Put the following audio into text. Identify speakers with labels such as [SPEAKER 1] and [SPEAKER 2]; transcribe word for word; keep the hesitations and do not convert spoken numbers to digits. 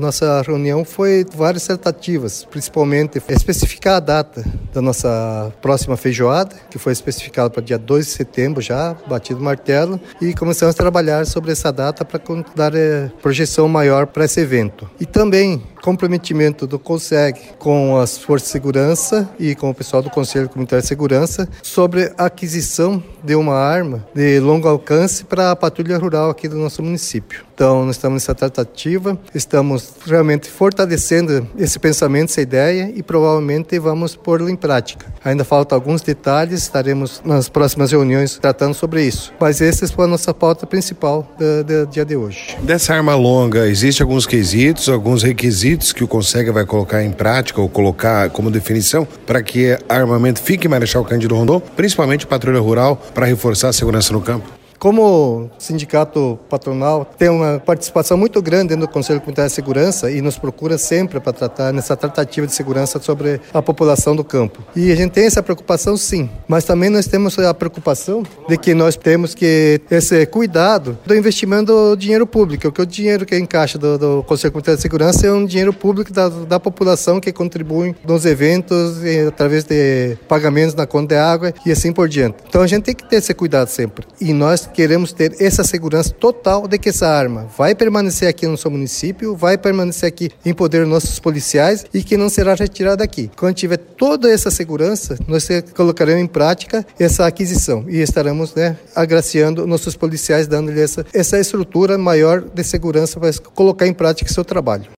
[SPEAKER 1] Nossa reunião foi várias tratativas, principalmente especificar a data da nossa próxima feijoada, que foi especificada para dia dois de setembro já, batido o martelo, e começamos a trabalhar sobre essa data para dar eh, projeção maior para esse evento. E também comprometimento do CONSEG com as forças de segurança e com o pessoal do Conselho Comunitário de Segurança sobre a aquisição de uma arma de longo alcance para a patrulha rural aqui do nosso município. Então, nós estamos nessa tratativa, estamos realmente fortalecendo esse pensamento, essa ideia e provavelmente vamos pô-lo em prática. Ainda faltam alguns detalhes, estaremos nas próximas reuniões tratando sobre isso. Mas essa foi a nossa pauta principal do, do dia de hoje.
[SPEAKER 2] Dessa arma longa, existem alguns quesitos, alguns requisitos que o CONSEG vai colocar em prática ou colocar como definição para que armamento fique em Marechal Cândido Rondon, principalmente patrulha rural, para reforçar a segurança no campo?
[SPEAKER 1] Como sindicato patronal tem uma participação muito grande dentro do Conselho Comunitário de Segurança e nos procura sempre para tratar nessa tratativa de segurança sobre a população do campo. E a gente tem essa preocupação sim, mas também nós temos a preocupação de que nós temos que ter esse cuidado do investimento do dinheiro público, porque o dinheiro que encaixa do, do Conselho Comunitário de Segurança é um dinheiro público da, da população que contribui nos eventos e, através de pagamentos na conta de água e assim por diante. Então a gente tem que ter esse cuidado sempre. E nós queremos ter essa segurança total de que essa arma vai permanecer aqui no nosso município, vai permanecer aqui em poder dos nossos policiais e que não será retirada aqui. Quando tiver toda essa segurança, nós colocaremos em prática essa aquisição e estaremos, né, agraciando nossos policiais, dando-lhes essa, essa estrutura maior de segurança para colocar em prática seu trabalho.